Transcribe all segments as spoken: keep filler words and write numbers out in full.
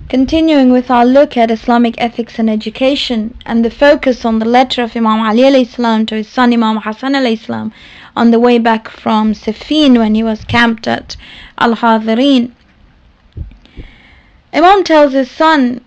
Continuing with our look at Islamic ethics and education and the focus on the letter of Imam Ali alayhi salam to his son Imam Hassan alayhi salam on the way back from Siffin when he was camped at Al-Hadirin. Imam tells his son,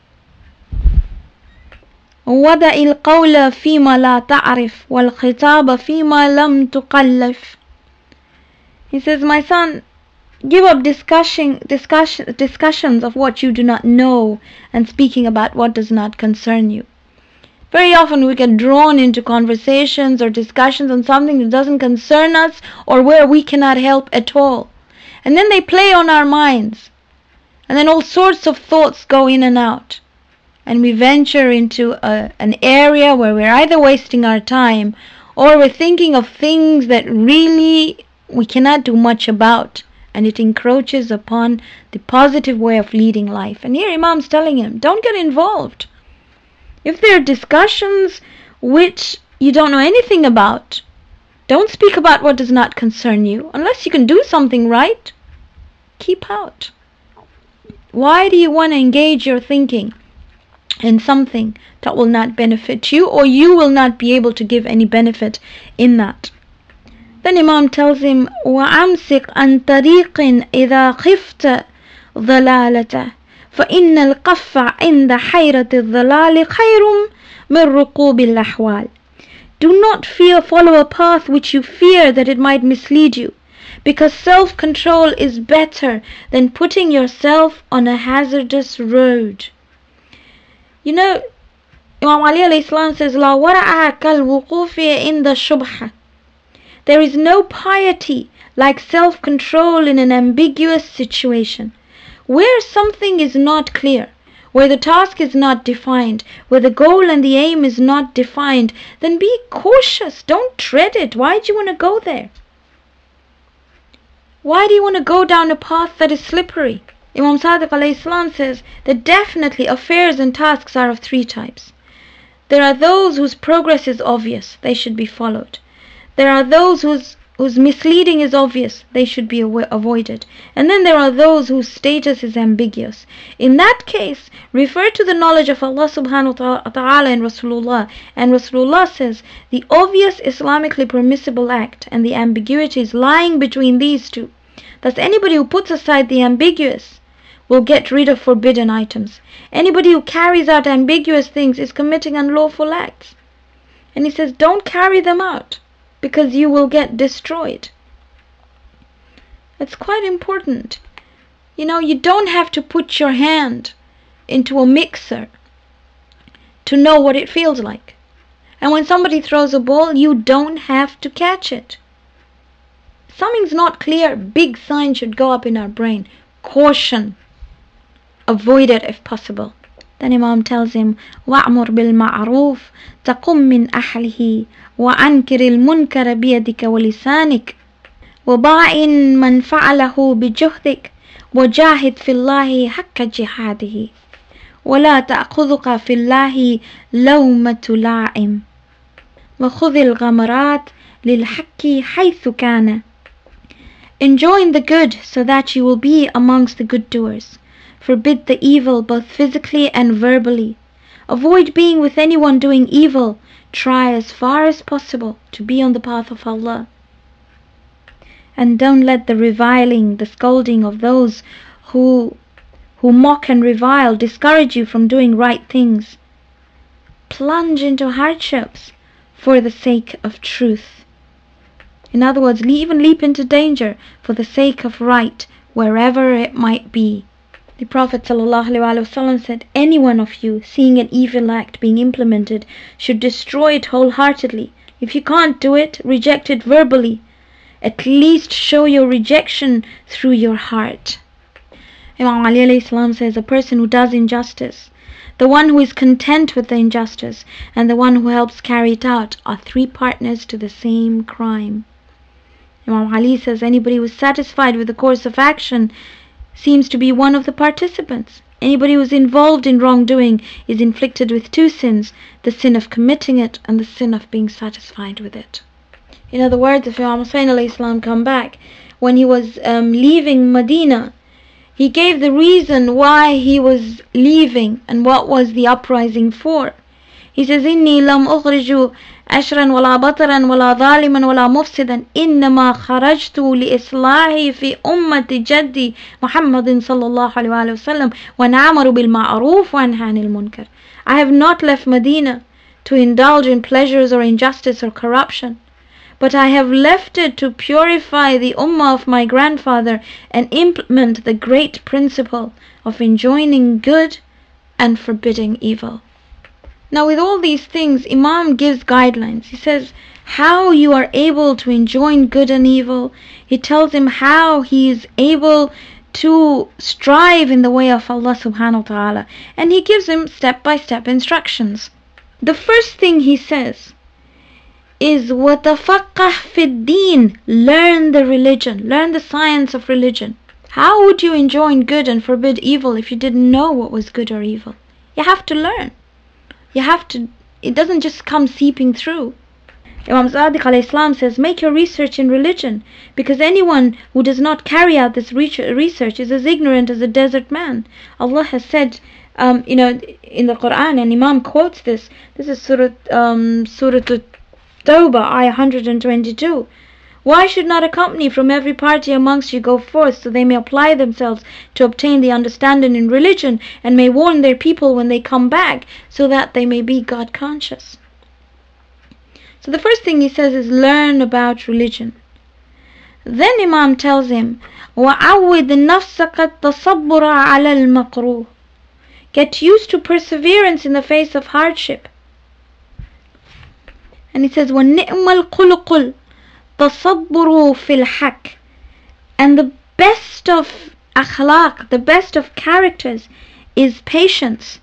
وَدَعِ الْقَوْلَ فِيمَا لَا تَعْرِفْ وَالْخِطَابَ فِيمَا لَمْ تُقَلِّفْ. He says, my son, give up discussing, discussion, discussions of what you do not know and speaking about what does not concern you. Very often we get drawn into conversations or discussions on something that doesn't concern us or where we cannot help at all. And then they play on our minds. And then all sorts of thoughts go in and out. And we venture into a, an area where we're either wasting our time or we're thinking of things that really we cannot do much about. And it encroaches upon the positive way of leading life. And here Imam's telling him, don't get involved. If there are discussions which you don't know anything about, don't speak about what does not concern you. Unless you can do something right, keep out. Why do you want to engage your thinking in something that will not benefit you, or you will not be able to give any benefit in that? Then Imam tells him, وَأَمْسِكْ عَنْ طَرِيقٍ إِذَا خِفْتَ ضَلَالَتَهُ فَإِنَّ الْقَفَّ عِنْدَ حَيْرَةِ الضَّلَالِ خَيْرٌ مِنْ رُكُوبِ الْأَحْوَالِ. Do not fear follow a path which you fear that it might mislead you, because self-control is better than putting yourself on a hazardous road. You know, Imam Ali alayhi salam says, لَا وَرَعَهَا كَالْوُقُوفِ عِنْدَ الشُّبْحَةِ. There is no piety like self-control in an ambiguous situation. Where something is not clear, where the task is not defined, where the goal and the aim is not defined, then be cautious. Don't tread it. Why do you want to go there? Why do you want to go down a path that is slippery? Imam Sadiq alayhi salam says that definitely affairs and tasks are of three types. There are those whose progress is obvious, they should be followed. There are those whose, whose misleading is obvious, they should be avoided. And then there are those whose status is ambiguous. In that case, refer to the knowledge of Allah subhanahu wa ta'ala and Rasulullah. And Rasulullah says, the obvious Islamically permissible act and the ambiguity is lying between these two. Thus anybody who puts aside the ambiguous will get rid of forbidden items. Anybody who carries out ambiguous things is committing unlawful acts. And he says, don't carry them out, because you will get destroyed. It's quite important. You know, you don't have to put your hand into a mixer to know what it feels like. And when somebody throws a ball, you don't have to catch it. If something's not clear, big sign should go up in our brain. Caution. Avoid it if possible. Then Imam tells him, وَأْمُرْ بِالْمَعْرُوفِ تَقُمْ مِنْ أَحْلِهِ وَأَنْكِرِ الْمُنْكَرَ بِيَدِكَ وَلِسَانِكَ وَبَاعِنْ مَنْ فَعَلَهُ بِجُهْدِكَ وَجَاهِدْ فِي اللَّهِ حَقَّ جِهَادِهِ وَلَا تَأْخُذُكَ فِي اللَّهِ لَوْمَةُ لَائِمٍ وَخُذِ الْغَمَرَاتِ لِلْحَقِّ حَيْثُ كَانَ. Enjoin the good so that you will be amongst the good doers. Forbid the evil both physically and verbally. Avoid being with anyone doing evil. Try as far as possible to be on the path of Allah. And don't let the reviling, the scolding of those who, who mock and revile discourage you from doing right things. Plunge into hardships for the sake of truth. In other words, even leap into danger for the sake of right, wherever it might be. The Prophet ﷺ said, any one of you seeing an evil act being implemented should destroy it wholeheartedly. If you can't do it, reject it verbally. At least show your rejection through your heart. Imam Ali alayhi salam says, a person who does injustice, the one who is content with the injustice, and the one who helps carry it out are three partners to the same crime. Imam Ali says, anybody who is satisfied with the course of action seems to be one of the participants. Anybody who is involved in wrongdoing is inflicted with two sins, the sin of committing it and the sin of being satisfied with it. In other words, if Imam Hussain alayhi salam come back, when he was um, leaving Medina, He gave the reason why he was leaving and what was the uprising for. He says, إِنِّي لَمْ أُخْرِجُ عَشْرًا وَلَا بَطَرًا وَلَا ظَالِمًا وَلَا مُفْسِدًا إِنَّمَا خَرَجْتُ لِإِصْلَاحِ فِي أُمَّةِ جَدِّي مُحَمَّدٍ صلى الله عليه وسلم وَنَعْمَرُ بِالْمَعْرُوفِ وَنَهَى عَنِ الْمُنكَرِ. I have not left Medina to indulge in pleasures or injustice or corruption, but I have left it to purify the ummah of my grandfather and implement the great principle of enjoining good and forbidding evil. Now, with all these things, Imam gives guidelines. He says how you are able to enjoin good and evil. He tells him how he is able to strive in the way of Allah subhanahu wa ta'ala. And he gives him step-by-step instructions. The first thing he says is وَتَفَقَّهْ فِي الدِّينِ. Learn the religion. Learn the science of religion. How would you enjoin good and forbid evil if you didn't know what was good or evil? You have to learn. You have to, it doesn't just come seeping through. Imam Sadiq alayhi salam says, make your research in religion, because anyone who does not carry out this research is as ignorant as a desert man. Allah has said, um, you know, in the Quran, and Imam quotes this, this is Surah, um, Surah Tawbah, ayah one hundred twenty-two. Why should not a company from every party amongst you go forth, so they may apply themselves to obtain the understanding in religion, and may warn their people when they come back, so that they may be God conscious? So the first thing he says is learn about religion. Then Imam tells him, وَعَوِّدْ نَفْسَكَ التَّصَبُّرَ عَلَى الْمَقْرُوهِ. Get used to perseverance in the face of hardship. And he says, وَالنِّعْمَ الْقُلُقُلُ تصبروا في الحق. And the best of akhlaq, the best of characters, is patience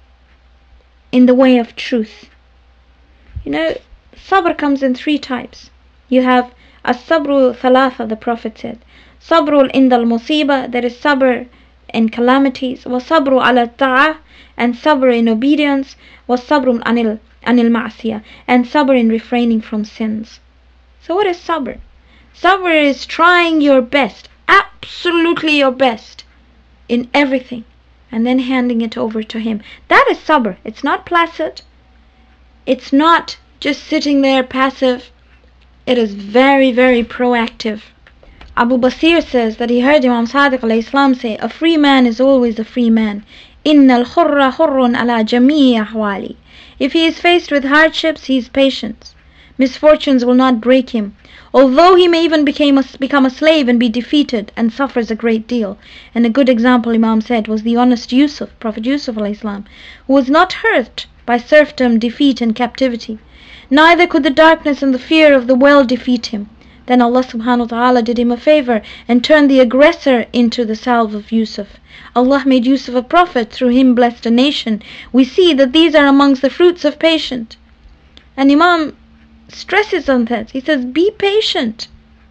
in the way of truth. You know, sabr comes in three types. You have as-sabru thalatha, the Prophet said. Sabrul indal musiba, there is sabr in calamities. Wa sabru ala ta'ah, and sabr in obedience. Wa sabrun anil anil ma'siyah, and sabr in refraining from sins. So what is sabr? Sabr is trying your best, absolutely your best, in everything, and then handing it over to Him. That is sabr. It's not placid. It's not just sitting there passive. It is very, very proactive. Abu Basir says that he heard Imam Sadiq alayhi salam say, a free man is always a free man. Inna al-khurra khurrun ala jamii ahwali. If he is faced with hardships, he is patient. Misfortunes will not break him, although he may even become a, become a slave and be defeated and suffers a great deal. And a good example, Imam said, was the honest Yusuf, Prophet Yusuf alayhi salam, who was not hurt by serfdom, defeat and captivity. Neither could the darkness and the fear of the well defeat him. Then Allah subhanahu wa ta'ala did him a favor and turned the aggressor into the salve of Yusuf. Allah made Yusuf a prophet, through him blessed a nation. We see that these are amongst the fruits of patience. And Imam stresses on that. He says, be patient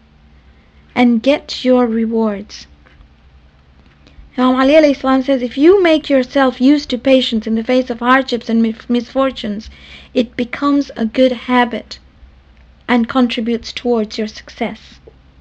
and get your rewards. Imam Ali alayhi salam says, if you make yourself used to patience in the face of hardships and misfortunes, it becomes a good habit and contributes towards your success.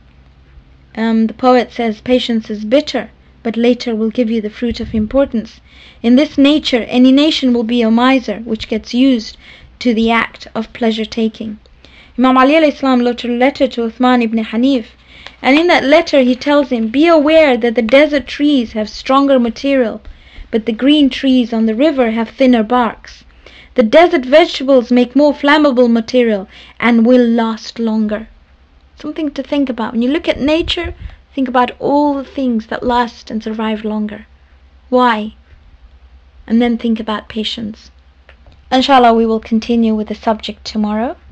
Um, the poet says, patience is bitter, but later will give you the fruit of importance. In this nature, any nation will be a miser, which gets used to the act of pleasure-taking. Imam Ali alayhi salam wrote a letter to Uthman ibn Hanif, and in that letter he tells him, be aware that the desert trees have stronger material, but the green trees on the river have thinner barks. The desert vegetables make more flammable material and will last longer. Something to think about. When you look at nature, think about all the things that last and survive longer. Why? And then think about patience. Inshallah, we will continue with the subject tomorrow.